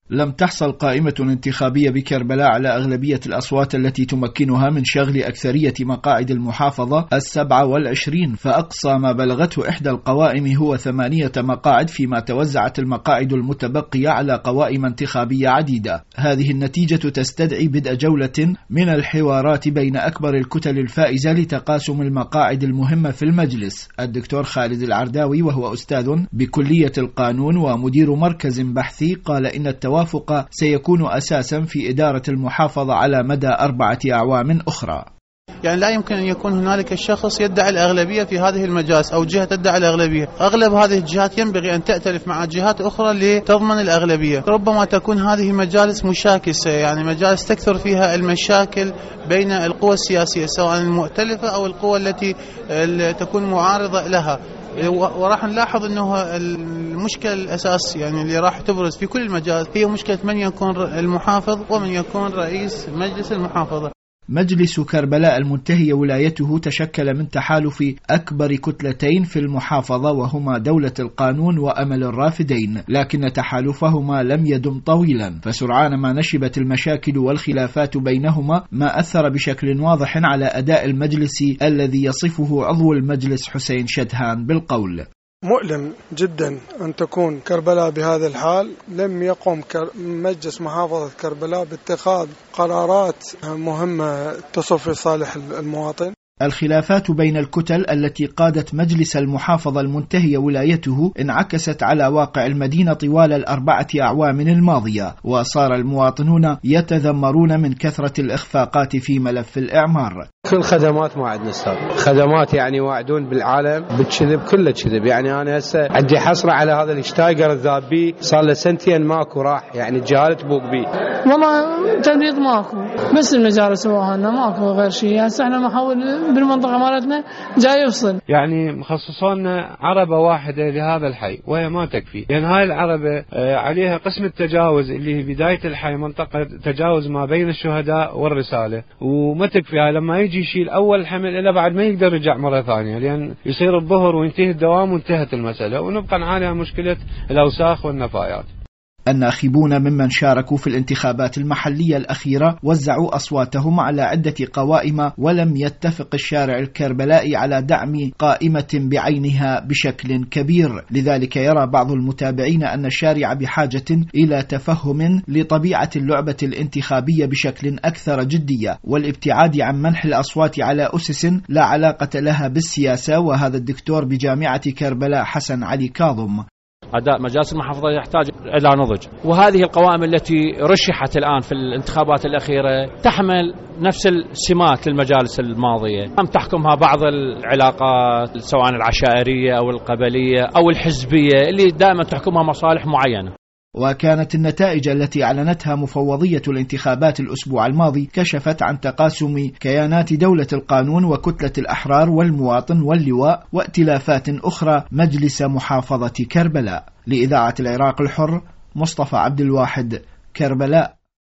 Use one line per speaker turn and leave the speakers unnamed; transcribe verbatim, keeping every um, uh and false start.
لم تحصل قائمة انتخابية بكربلاء على أغلبية الأصوات التي تمكنها من شغل أكثرية مقاعد المحافظة السبعة والعشرين، فأقصى ما بلغته إحدى القوائم هو ثمانية مقاعد، فيما توزعت المقاعد المتبقية على قوائم انتخابية عديدة. هذه النتيجة تستدعي بدء جولة من الحوارات بين أكبر الكتل الفائزة لتقاسم المقاعد المهمة في المجلس. الدكتور خالد العرداوي وهو أستاذ بكلية القانون ومدير مركز بحثي قال إن التوافق سيكون أساسا في إدارة المحافظة على مدى أربعة أعوام أخرى.
يعني لا يمكن أن يكون هنالك شخص يدعي الأغلبية في هذه المجالس أو جهة تدعي الأغلبية. أغلب هذه الجهات ينبغي أن تأتلف مع جهات أخرى لتضمن الأغلبية. ربما تكون هذه مجالس مشاكسة، يعني مجالس تكثر فيها المشاكل بين القوى السياسية سواء المؤتلفة أو القوى التي تكون معارضة لها. وراح نلاحظ أنه المشكلة الأساس يعني اللي راح تبرز في كل المجالس هي مشكلة من يكون المحافظ ومن يكون رئيس مجلس المحافظة.
مجلس كربلاء المنتهي ولايته تشكل من تحالف أكبر كتلتين في المحافظة وهما دولة القانون وأمل الرافدين، لكن تحالفهما لم يدم طويلا، فسرعان ما نشبت المشاكل والخلافات بينهما ما أثر بشكل واضح على أداء المجلس الذي يصفه عضو المجلس حسين شدهان بالقول:
مؤلم جدا أن تكون كربلاء بهذا الحال. لم يقم مجلس محافظة كربلاء باتخاذ قرارات مهمة تصب في صالح المواطن.
الخلافات بين الكتل التي قادت مجلس المحافظة المنتهي ولايته انعكست على واقع المدينة طوال الأربعة أعوام الماضية، وصار المواطنون يتذمرون من كثرة الإخفاقات في ملف الإعمار.
كل خدمات ما عندنا استاذ، خدمات يعني واعدون بالعالم بالكذب، كله كذب. يعني انا هسه عندي حصره على هذا الاشتايجر الذابي صار له سنتين ماكو، راح يعني الجهاله تبوق بيه.
والله تمريض ماكو، بس المجال سواها لنا ماكو غير شيء. هسه احنا محاول بالمنطقه مالتنا جاي يفصل،
يعني مخصصون عربه واحده لهذا الحي وهي ما تكفي، لان هاي العربه عليها قسم التجاوز اللي هي بدايه الحي منطقه تجاوز ما بين الشهداء والرساله، وما تكفي. هاي لما يجي يشيل أول حمل إلا بعد ما يقدر يرجع مرة ثانية، لأن يصير الظهر وينتهي الدوام وانتهت المسألة، ونبقى نعاني مشكلة الأوساخ والنفايات.
الناخبون ممن شاركوا في الانتخابات المحلية الأخيرة وزعوا أصواتهم على عدة قوائم، ولم يتفق الشارع الكربلائي على دعم قائمة بعينها بشكل كبير. لذلك يرى بعض المتابعين أن الشارع بحاجة إلى تفهم لطبيعة اللعبة الانتخابية بشكل أكثر جدية، والابتعاد عن منح الأصوات على أسس لا علاقة لها بالسياسة. وهذا الدكتور بجامعة كربلاء حسن علي كاظم:
أداء مجالس المحافظة يحتاج إلى نضج، وهذه القوائم التي رشحت الآن في الانتخابات الأخيرة تحمل نفس السمات للمجالس الماضية. هم تحكمها بعض العلاقات سواء العشائرية أو القبلية أو الحزبية اللي دائما تحكمها مصالح معينة.
وكانت النتائج التي أعلنتها مفوضية الانتخابات الأسبوع الماضي كشفت عن تقاسم كيانات دولة القانون وكتلة الأحرار والمواطن واللواء وائتلافات أخرى مجلس محافظة كربلاء. لإذاعة العراق الحر، مصطفى عبد الواحد، كربلاء.